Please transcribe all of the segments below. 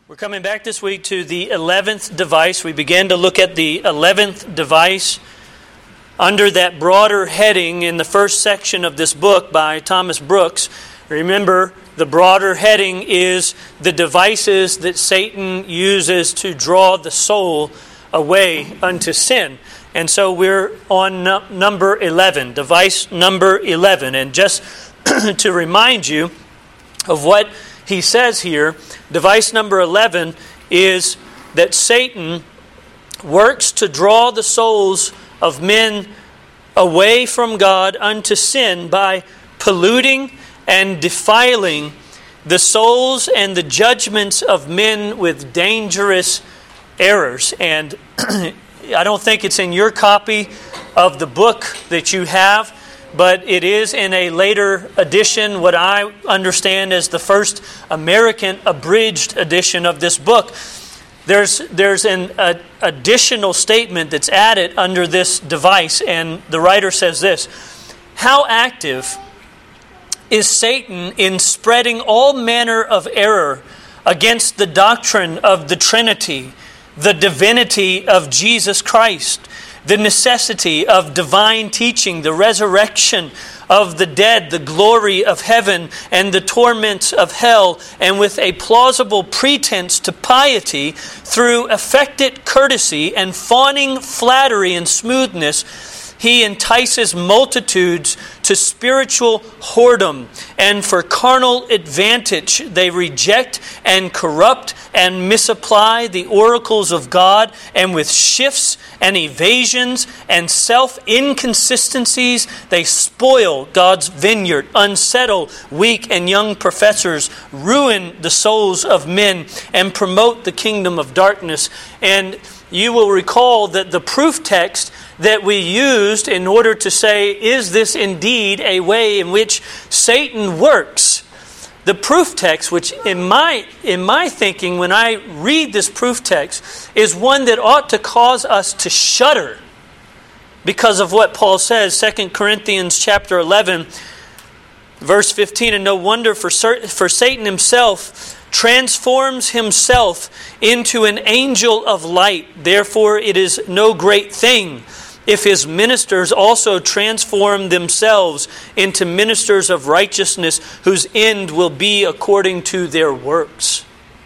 We're coming back this week to the 11th device. We began to look at the 11th device under that broader heading in the first section of this book by Thomas Brooks. Remember, the broader heading is the devices that Satan uses to draw the soul away unto sin. And so we're on number 11, device number 11. And just to remind you of what he says here, device number 11 is that Satan works to draw the souls of men away from God unto sin by polluting and defiling the souls and the judgments of men with dangerous errors. And I don't think it's in your copy of the book that you have, but it is in a later edition, what I understand as the first American abridged edition of this book. There's an additional statement that's added under this device, and the writer says this: how active is Satan in spreading all manner of error against the doctrine of the Trinity, the divinity of Jesus Christ, the necessity of divine teaching, the resurrection of the dead, the glory of heaven, and the torments of hell, and with a plausible pretense to piety, through affected courtesy and fawning flattery and smoothness, he entices multitudes to spiritual whoredom, and for carnal advantage they reject and corrupt and misapply the oracles of God, and with shifts and evasions and self-inconsistencies they spoil God's vineyard, unsettle weak and young professors, ruin the souls of men, and promote the kingdom of darkness. And you will recall that the proof text that we used in order to say, is this indeed a way in which Satan works? The proof text, which in my thinking, when I read this proof text, is one that ought to cause us to shudder because of what Paul says, 2 Corinthians chapter 11, verse 15, and no wonder for Satan himself transforms himself into an angel of light. Therefore it is no great thing if his ministers also transform themselves into ministers of righteousness, whose end will be according to their works.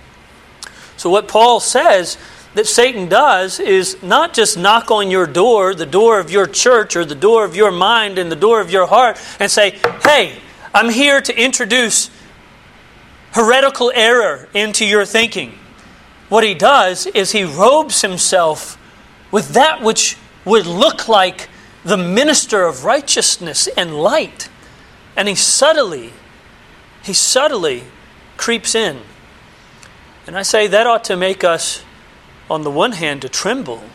So what Paul says that Satan does is not just knock on your door, the door of your church or the door of your mind and the door of your heart, and say, hey, I'm here to introduce heretical error into your thinking. What he does is he robes himself with that which would look like the minister of righteousness and light. And he subtly creeps in. And I say that ought to make us, on the one hand, to tremble.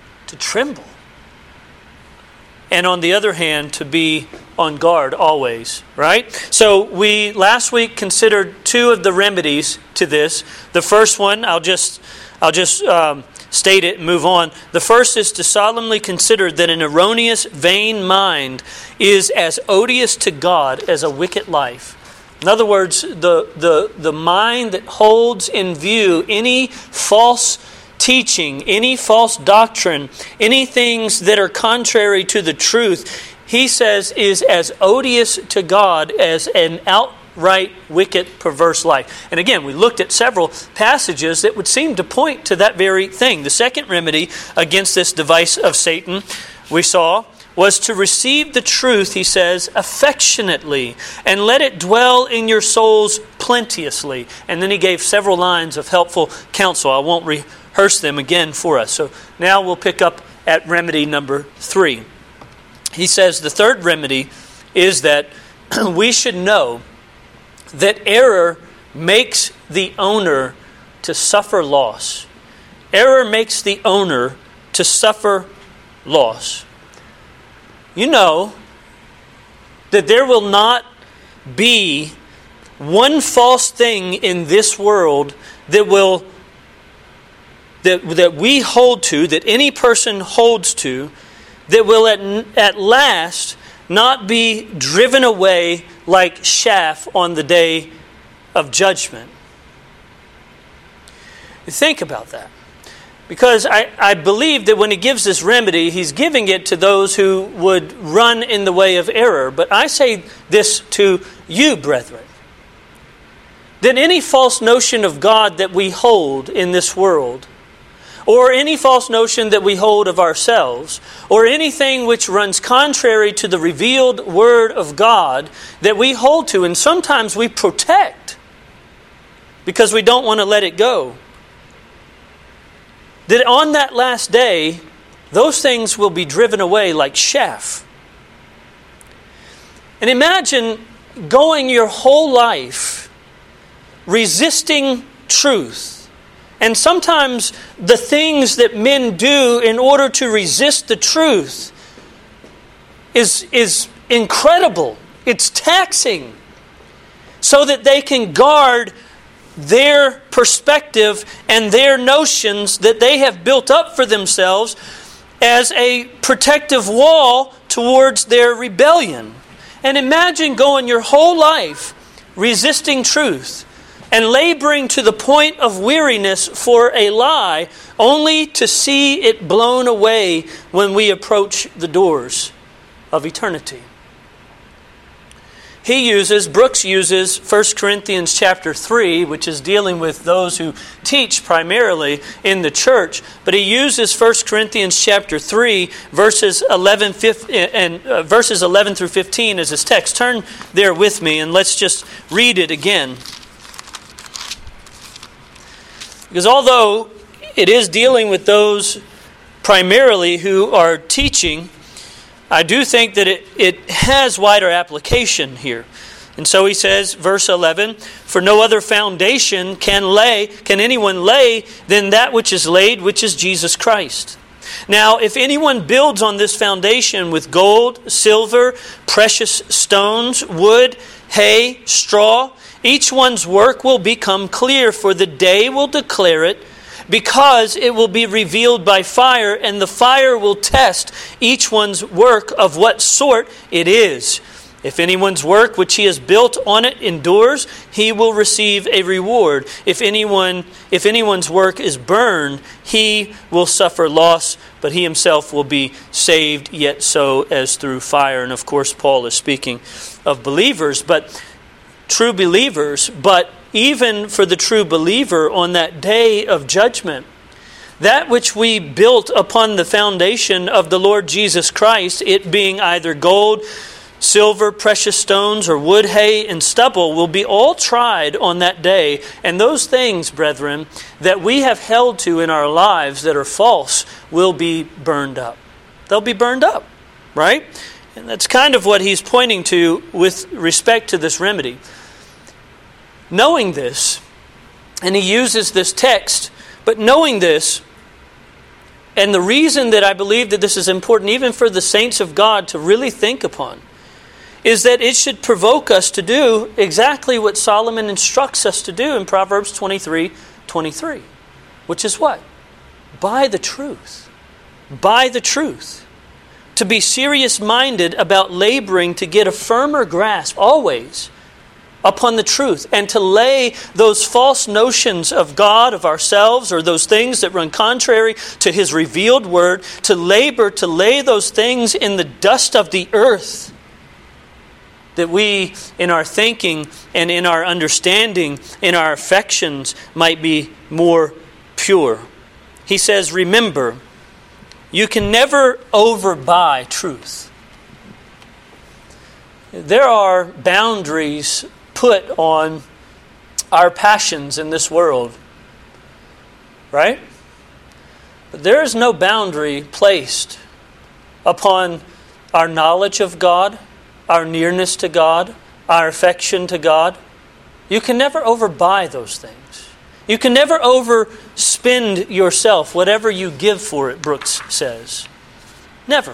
And on the other hand, to be on guard always, right? So we last week considered two of the remedies to this. The first one, I'll just state it and move on. The first is to solemnly consider that an erroneous, vain mind is as odious to God as a wicked life. In other words, the mind that holds in view any false teaching, any false doctrine, any things that are contrary to the truth, he says is as odious to God as an outright wicked, perverse life. And again, we looked at several passages that would seem to point to that very thing. The second remedy against this device of Satan, we saw, was to receive the truth, he says, affectionately, and let it dwell in your souls plenteously. And then he gave several lines of helpful counsel. I won't rehearse them again for us. So now we'll pick up at remedy number 3. He says the third remedy is that we should know that error makes the owner to suffer loss. Error makes the owner to suffer loss. You know that there will not be one false thing in this world that we hold to, that any person holds to, that will at last not be driven away like chaff on the day of judgment. Think about that. Because I believe that when he gives this remedy, he's giving it to those who would run in the way of error. But I say this to you, brethren, that any false notion of God that we hold in this world, or any false notion that we hold of ourselves, or anything which runs contrary to the revealed Word of God that we hold to, and sometimes we protect because we don't want to let it go, that on that last day, those things will be driven away like chaff. And imagine going your whole life resisting truth. And sometimes the things that men do in order to resist the truth is incredible. It's taxing. So that they can guard their perspective and their notions that they have built up for themselves as a protective wall towards their rebellion. And imagine going your whole life resisting truth and laboring to the point of weariness for a lie, only to see it blown away when we approach the doors of eternity. Brooks uses 1 Corinthians chapter 3, which is dealing with those who teach primarily in the church. But he uses 1 Corinthians chapter 3, verses 11 through 15 as his text. Turn there with me and let's just read it again. Because although it is dealing with those primarily who are teaching, I do think that it has wider application here. And so he says, verse 11, "For no other foundation can anyone lay than that which is laid, which is Jesus Christ. Now, if anyone builds on this foundation with gold, silver, precious stones, wood, hay, straw, each one's work will become clear, for the day will declare it, because it will be revealed by fire, and the fire will test each one's work of what sort it is. If anyone's work which he has built on it endures, he will receive a reward. If anyone's work is burned, he will suffer loss, but he himself will be saved, yet so as through fire." And of course, Paul is speaking of believers, but true believers, but even for the true believer on that day of judgment, that which we built upon the foundation of the Lord Jesus Christ, it being either gold, silver, precious stones, or wood, hay, and stubble, will be all tried on that day. And those things, brethren, that we have held to in our lives that are false will be burned up. They'll be burned up, right? And that's kind of what he's pointing to with respect to this remedy. Knowing this, and he uses this text, but knowing this, and the reason that I believe that this is important even for the saints of God to really think upon, is that it should provoke us to do exactly what Solomon instructs us to do in Proverbs 23:23, which is what? Buy the truth. Buy the truth. To be serious-minded about laboring to get a firmer grasp, always, upon the truth, and to lay those false notions of God, of ourselves, or those things that run contrary to His revealed Word, to labor to lay those things in the dust of the earth, that we, in our thinking and in our understanding, in our affections, might be more pure. He says, remember, you can never overbuy truth. There are boundaries put on our passions in this world, right? But there is no boundary placed upon our knowledge of God, our nearness to God, our affection to God. You can never overbuy those things. You can never overspend yourself, whatever you give for it, Brooks says. Never.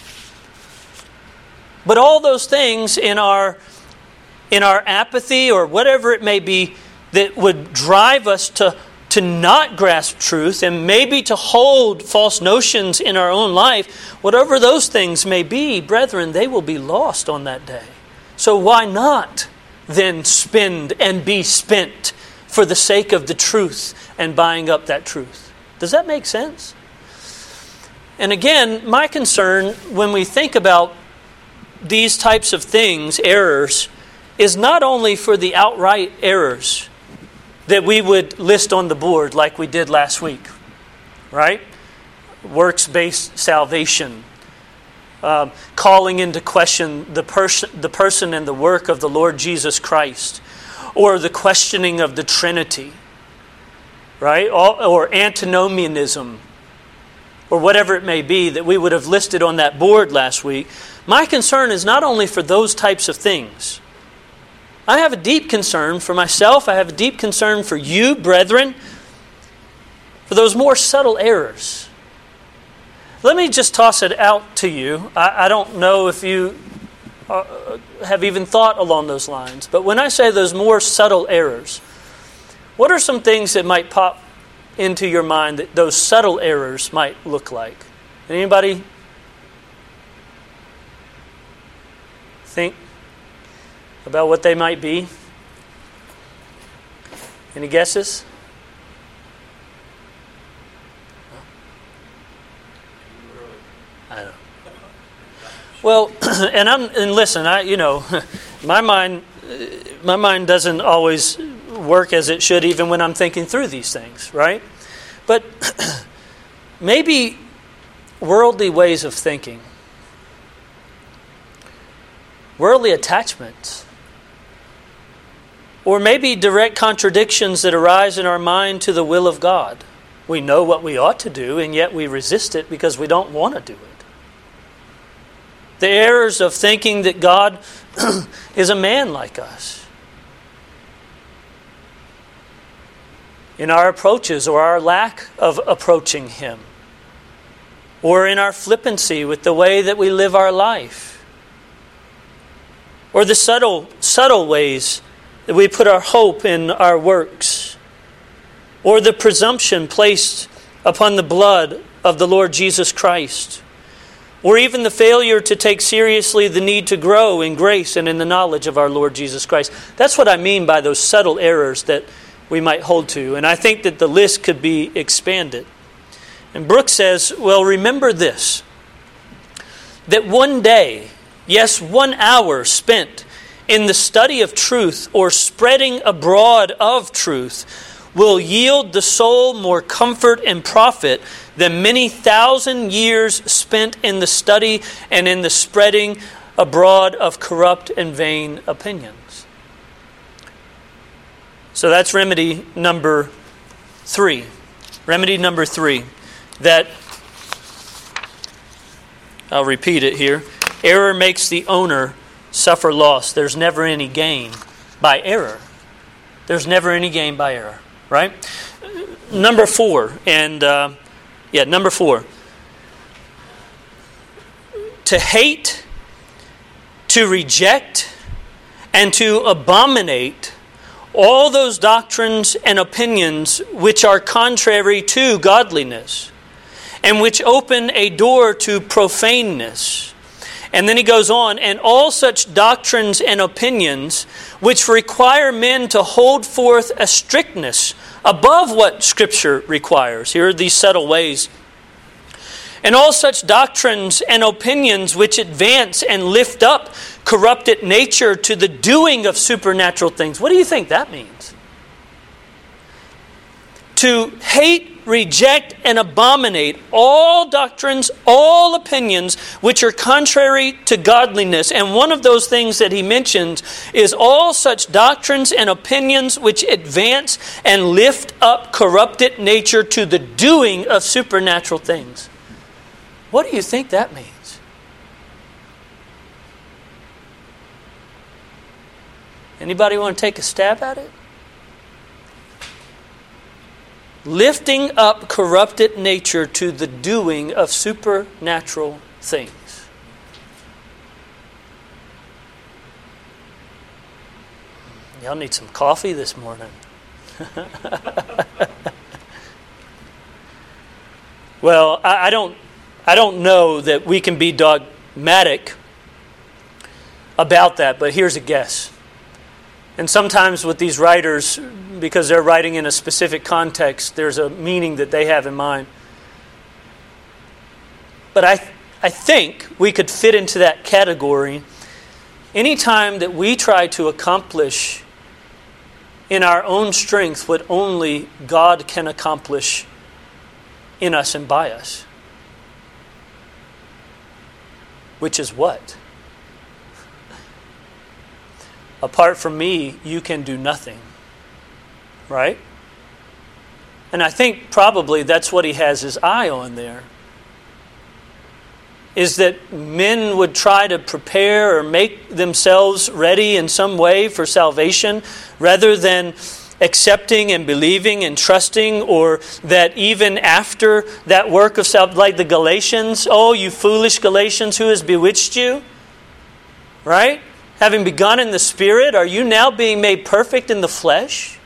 But all those things in our apathy or whatever it may be that would drive us to not grasp truth and maybe to hold false notions in our own life, whatever those things may be, brethren, they will be lost on that day. So why not then spend and be spent for the sake of the truth and buying up that truth. Does that make sense? And again, my concern when we think about these types of things, errors, is not only for the outright errors that we would list on the board like we did last week, right? Works-based salvation, calling into question the person and the work of the Lord Jesus Christ, or the questioning of the Trinity, right? Or antinomianism, or whatever it may be that we would have listed on that board last week. My concern is not only for those types of things. I have a deep concern for myself. I have a deep concern for you, brethren, for those more subtle errors. Let me just toss it out to you. I don't know if you have even thought along those lines, but when I say those more subtle errors, what are some things that might pop into your mind that those subtle errors might look like? Anybody think about what they might be? Any guesses? I don't know. Well, and listen, my mind doesn't always work as it should, even when I'm thinking through these things, right? But maybe worldly ways of thinking, worldly attachments, or maybe direct contradictions that arise in our mind to the will of God. We know what we ought to do, and yet we resist it because we don't want to do it. The errors of thinking that God is a man like us. In our approaches or our lack of approaching Him. Or in our flippancy with the way that we live our life. Or the subtle ways that we put our hope in our works. Or the presumption placed upon the blood of the Lord Jesus Christ. Or even the failure to take seriously the need to grow in grace and in the knowledge of our Lord Jesus Christ. That's what I mean by those subtle errors that we might hold to. And I think that the list could be expanded. And Brooks says, well, remember this, that one day, yes, 1 hour spent in the study of truth or spreading abroad of truth will yield the soul more comfort and profit than many thousand years spent in the study and in the spreading abroad of corrupt and vain opinions. So that's remedy number 3. Remedy number 3. That, I'll repeat it here. Error makes the owner suffer loss. There's never any gain by error. There's never any gain by error. Right? Number 4. Number 4. To hate, to reject, and to abominate all those doctrines and opinions which are contrary to godliness and which open a door to profaneness. And then he goes on, and all such doctrines and opinions which require men to hold forth a strictness above what Scripture requires. Here are these subtle ways. And all such doctrines and opinions which advance and lift up corrupted nature to the doing of supernatural things. What do you think that means? To hate, reject, and abominate all doctrines, all opinions which are contrary to godliness. And one of those things that he mentions is all such doctrines and opinions which advance and lift up corrupted nature to the doing of supernatural things. What do you think that means? Anybody want to take a stab at it? Lifting up corrupted nature to the doing of supernatural things. Y'all need some coffee this morning. Well, I don't know that we can be dogmatic about that, but here's a guess. And sometimes with these writers, because they're writing in a specific context. There's a meaning that they have in mind. But I think we could fit into that category anytime that we try to accomplish in our own strength what only God can accomplish in us and by us. Which is what? Apart from me, you can do nothing. Right? And I think probably that's what he has his eye on there. Is that men would try to prepare or make themselves ready in some way for salvation rather than accepting and believing and trusting, or that even after that work of salvation, like the Galatians, oh, you foolish Galatians, who has bewitched you? Right? Having begun in the Spirit, are you now being made perfect in the flesh?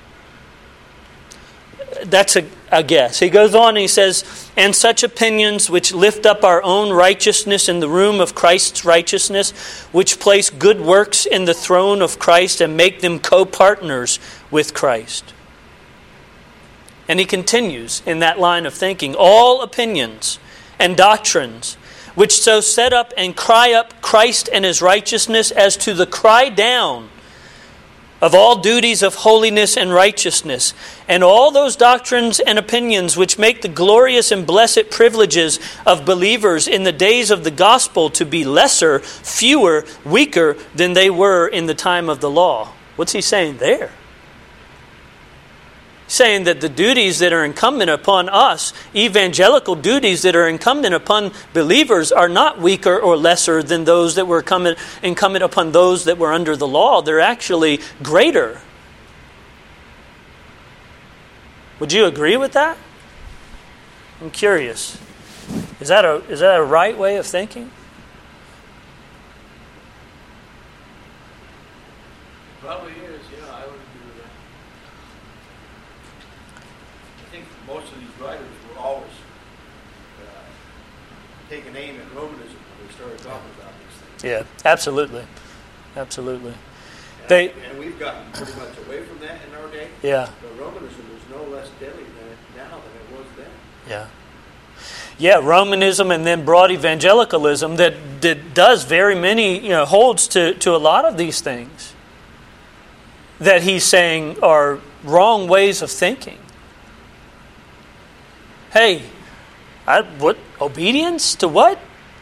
That's a guess. He goes on and he says, and such opinions which lift up our own righteousness in the room of Christ's righteousness, which place good works in the throne of Christ and make them co-partners with Christ. And he continues in that line of thinking, all opinions and doctrines which so set up and cry up Christ and His righteousness as to the cry down of all duties of holiness and righteousness, and all those doctrines and opinions which make the glorious and blessed privileges of believers in the days of the gospel to be lesser, fewer, weaker than they were in the time of the law. What's he saying there? Saying that the duties that are incumbent upon us, evangelical duties that are incumbent upon believers, are not weaker or lesser than those that were incumbent upon those that were under the law. They're actually greater. Would you agree with that? I'm curious. Is that a right way of thinking? Probably is, yeah, I would agree with that. I think most of these writers were always taking aim at Romanism when they started talking about these things. Yeah, absolutely. Absolutely. And we've gotten pretty much away from that in our day. Yeah. But Romanism is no less deadly now than it was then. Yeah. Yeah, Romanism and then broad evangelicalism that does very many, holds to a lot of these things that he's saying are wrong ways of thinking. Hey, what obedience to what?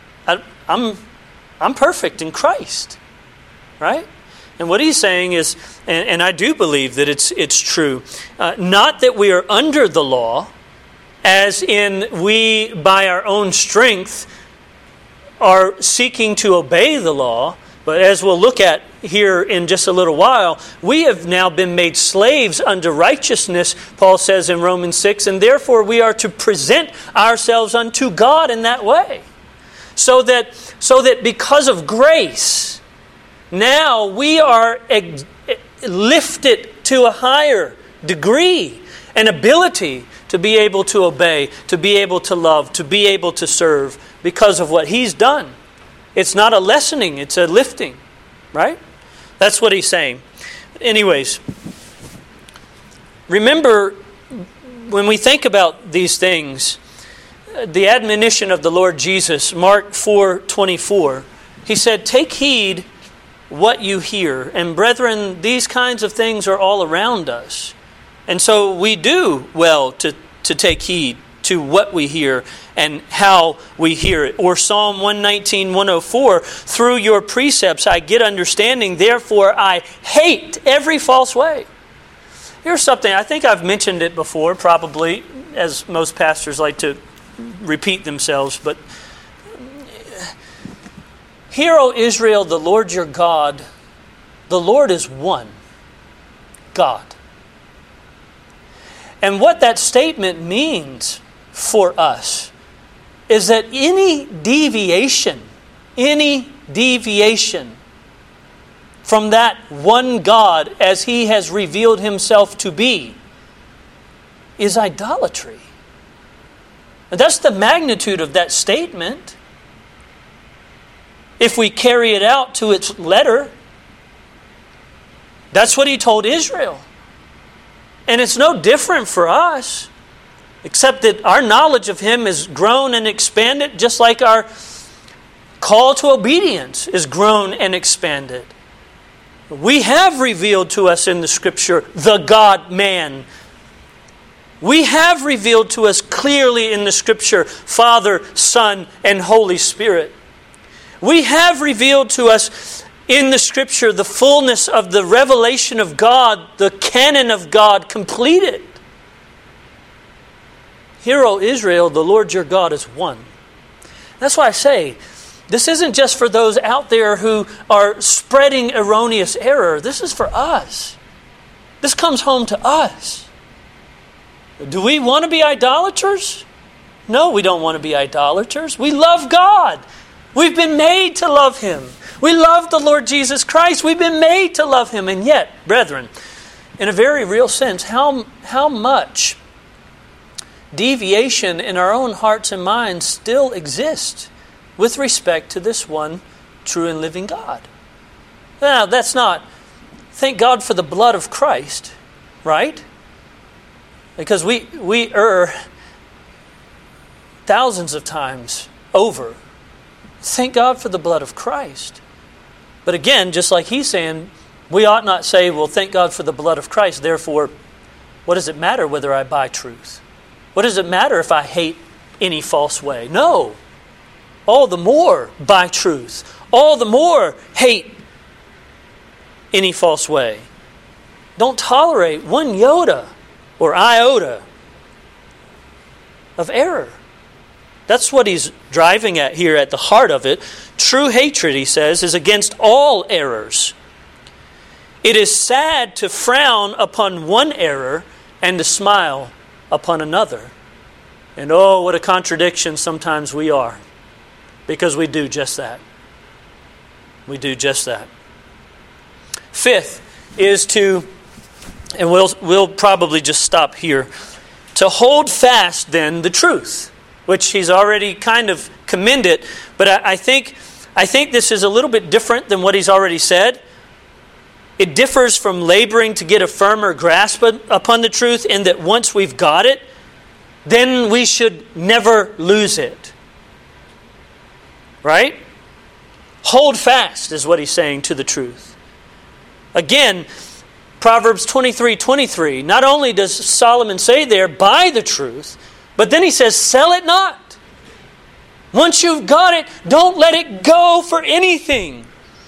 I'm perfect in Christ, right? And what he's saying is, and I do believe that it's true, not that we are under the law, as in we by our own strength are seeking to obey the law. But as we'll look at here in just a little while, we have now been made slaves unto righteousness, Paul says in Romans 6, and therefore we are to present ourselves unto God in that way. So that because of grace, now we are lifted to a higher degree and ability to be able to obey, to be able to love, to be able to serve because of what He's done. It's not a lessening, it's a lifting, right? That's what he's saying. Anyways, remember, when we think about these things, the admonition of the Lord Jesus, Mark 4:24, He said, take heed what you hear. And brethren, these kinds of things are all around us. And so we do well to take heed to what we hear and how we hear it. Or Psalm 119:104, through your precepts I get understanding, therefore I hate every false way. Here's something, I think I've mentioned it before, probably, as most pastors like to repeat themselves, but hear, O Israel, the Lord your God, the Lord is one, God. And what that statement means for us is that any deviation from that one God as He has revealed Himself to be is idolatry. And that's the magnitude of that statement. If we carry it out to its letter, that's what He told Israel. And it's no different for us, except that our knowledge of Him has grown and expanded, just like our call to obedience is grown and expanded. We have revealed to us in the Scripture the God-man. We have revealed to us clearly in the Scripture Father, Son, and Holy Spirit. We have revealed to us in the Scripture the fullness of the revelation of God, the canon of God completed. Hear, O Israel, the Lord your God is one. That's why I say, this isn't just for those out there who are spreading erroneous error. This is for us. This comes home to us. Do we want to be idolaters? No, we don't want to be idolaters. We love God. We've been made to love Him. We love the Lord Jesus Christ. We've been made to love Him. And yet, brethren, in a very real sense, how much deviation in our own hearts and minds still exists with respect to this one true and living God. Now, that's not, thank God for the blood of Christ, right? Because we err thousands of times over. Thank God for the blood of Christ. But again, just like he's saying, we ought not say, well, thank God for the blood of Christ, therefore, what does it matter whether I buy truth? What does it matter if I hate any false way? No. All the more buy truth. All the more hate any false way. Don't tolerate one iota or iota of error. That's what he's driving at here at the heart of it. True hatred, he says, is against all errors. It is sad to frown upon one error and to smile upon another. And oh, what a contradiction sometimes we are. Because we do just that. We do just that. Fifth is to, and we'll probably just stop here, to hold fast then the truth, which he's already kind of commended, but I think this is a little bit different than what he's already said. It differs from laboring to get a firmer grasp upon the truth in that once we've got it, then we should never lose it. Right? Hold fast is what he's saying to the truth. Again, Proverbs 23:23. Not only does Solomon say there, buy the truth, but then he says, sell it not. Once you've got it, don't let it go for anything.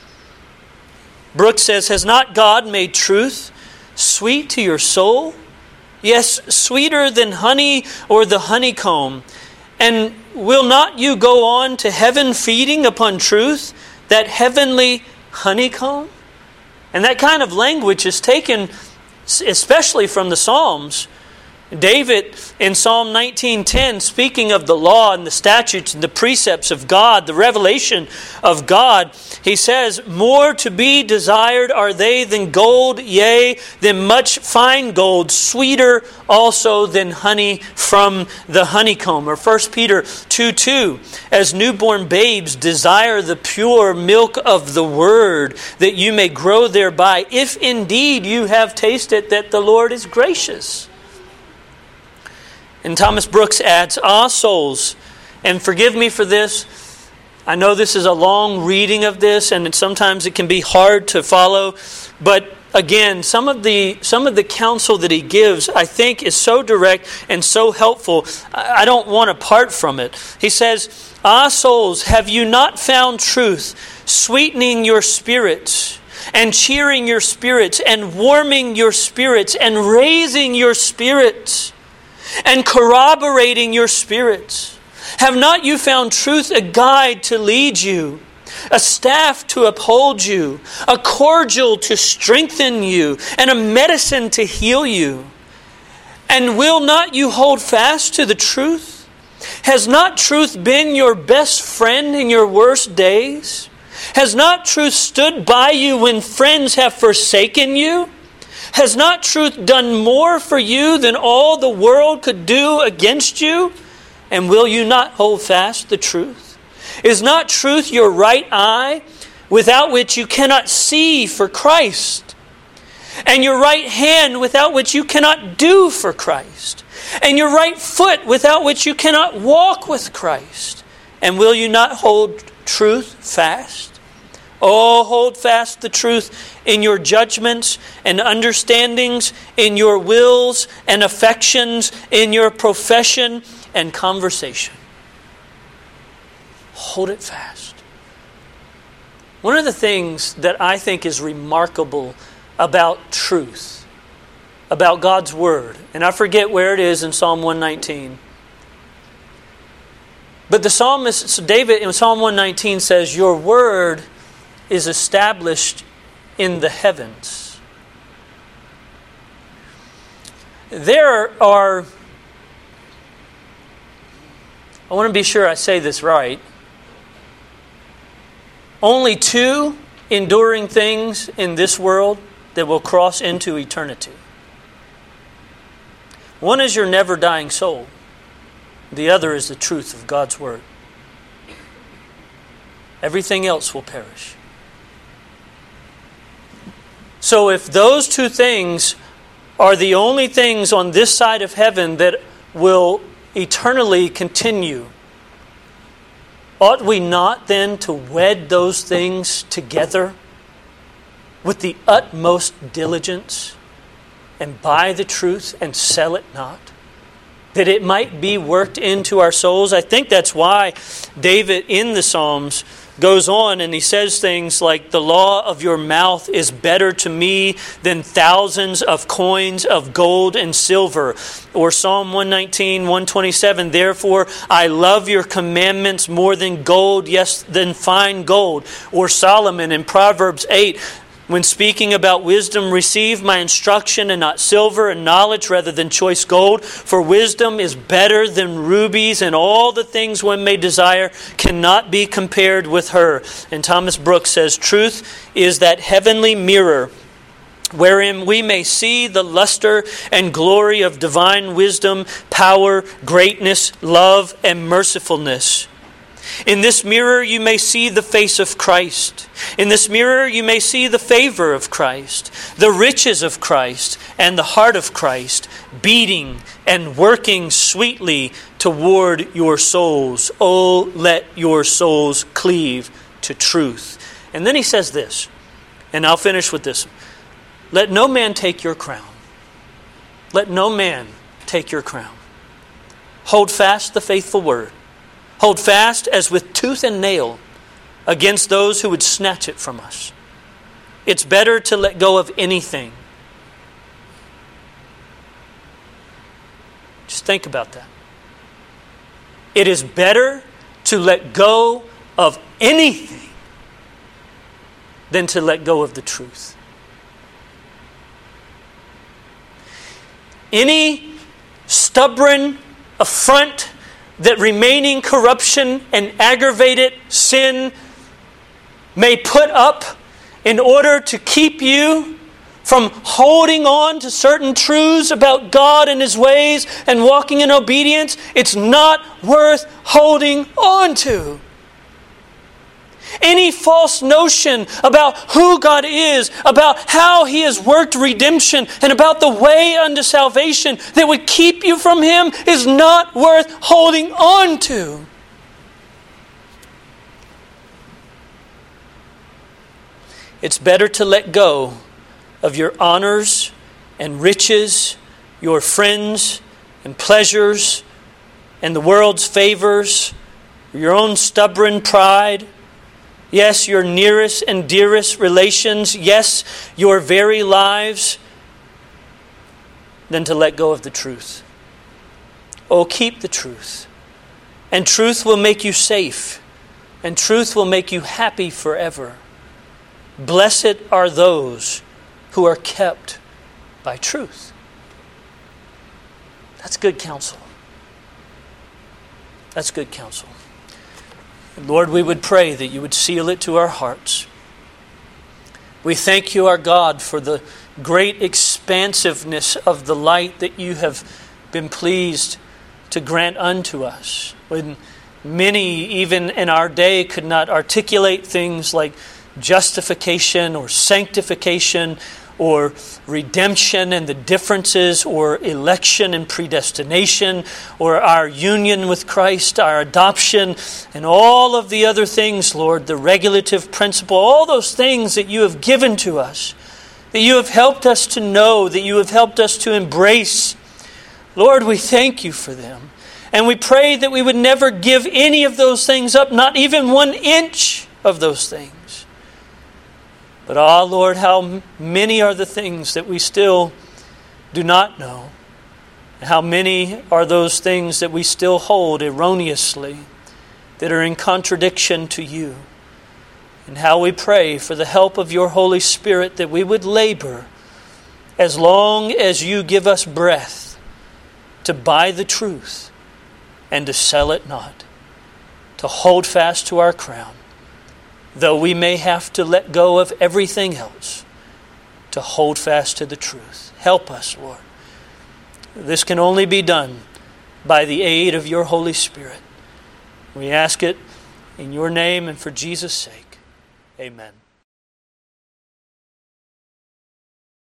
Brooks says, has not God made truth sweet to your soul? Yes, sweeter than honey or the honeycomb. And will not you go on to heaven feeding upon truth, that heavenly honeycomb? And that kind of language is taken especially from the Psalms. David in Psalm 19:10, speaking of the law and the statutes and the precepts of God, the revelation of God, he says, more to be desired are they than gold, yea, than much fine gold, sweeter also than honey from the honeycomb. Or 1 Peter 2:2, as newborn babes desire the pure milk of the word, that you may grow thereby, if indeed you have tasted that the Lord is gracious. And Thomas Brooks adds, souls, and forgive me for this, I know this is a long reading of this, and sometimes it can be hard to follow, but again, some of the counsel that he gives, I think, is so direct and so helpful, I don't want to part from it. He says, souls, have you not found truth, sweetening your spirits, and cheering your spirits, and warming your spirits, and raising your spirits, and corroborating your spirits? Have not you found truth a guide to lead you, a staff to uphold you, a cordial to strengthen you, and a medicine to heal you? And will not you hold fast to the truth? Has not truth been your best friend in your worst days? Has not truth stood by you when friends have forsaken you? Has not truth done more for you than all the world could do against you? And will you not hold fast the truth? Is not truth your right eye, without which you cannot see for Christ? and your right hand without which you cannot do for Christ, and your right foot without which you cannot walk with Christ? And will you not hold truth fast? Oh, hold fast the truth in your judgments and understandings, in your wills and affections, in your profession and conversation. Hold it fast. One of the things that I think is remarkable about truth, about God's Word, and I forget where it is in Psalm 119, but the psalmist, David in Psalm 119 says, your Word is established in the heavens. There are, I want to be sure I say this right, only two enduring things in this world that will cross into eternity. One is your never dying soul. The other is the truth of God's Word. Everything else will perish. So if those two things are the only things on this side of heaven that will eternally continue, ought we not then to wed those things together with the utmost diligence and buy the truth and sell it not, that it might be worked into our souls? I think that's why David in the Psalms goes on and he says things like, the law of your mouth is better to me than thousands of coins of gold and silver. Or Psalm 119, 127, therefore I love your commandments more than gold, yes, than fine gold. Or Solomon in Proverbs 8, when speaking about wisdom, receive my instruction and not silver, and knowledge rather than choice gold. For wisdom is better than rubies, and all the things one may desire cannot be compared with her. And Thomas Brooks says, truth is that heavenly mirror wherein we may see the luster and glory of divine wisdom, power, greatness, love, and mercifulness. In this mirror you may see the face of Christ. In this mirror you may see the favor of Christ, the riches of Christ, and the heart of Christ beating and working sweetly toward your souls. Oh, let your souls cleave to truth. And then he says this, and I'll finish with this. Let no man take your crown. Let no man take your crown. Hold fast the faithful word. Hold fast as with tooth and nail against those who would snatch it from us. It's better to let go of anything. Just think about that. It is better to let go of anything than to let go of the truth. Any stubborn affront that remaining corruption and aggravated sin may put up in order to keep you from holding on to certain truths about God and His ways and walking in obedience, it's not worth holding on to. Any false notion about who God is, about how He has worked redemption, and about the way unto salvation that would keep you from Him is not worth holding on to. It's better to let go of your honors and riches, your friends and pleasures, and the world's favors, your own stubborn pride. Yes, your nearest and dearest relations. Yes, your very lives. Than to let go of the truth. Oh, keep the truth. And truth will make you safe. And truth will make you happy forever. Blessed are those who are kept by truth. That's good counsel. That's good counsel. Lord, we would pray that you would seal it to our hearts. We thank you, our God, for the great expansiveness of the light that you have been pleased to grant unto us. When many, even in our day, could not articulate things like justification or sanctification or redemption and the differences, or election and predestination, or our union with Christ, our adoption, and all of the other things, Lord, the regulative principle, all those things that you have given to us, that you have helped us to know, that you have helped us to embrace. Lord, we thank you for them. And we pray that we would never give any of those things up, not even 1 inch of those things. But, Lord, how many are the things that we still do not know? How many are those things that we still hold erroneously, that are in contradiction to you? And how we pray for the help of your Holy Spirit that we would labor as long as you give us breath to buy the truth and to sell it not, to hold fast to our crown, though we may have to let go of everything else to hold fast to the truth. Help us, Lord. This can only be done by the aid of your Holy Spirit. We ask it in your name and for Jesus' sake. Amen.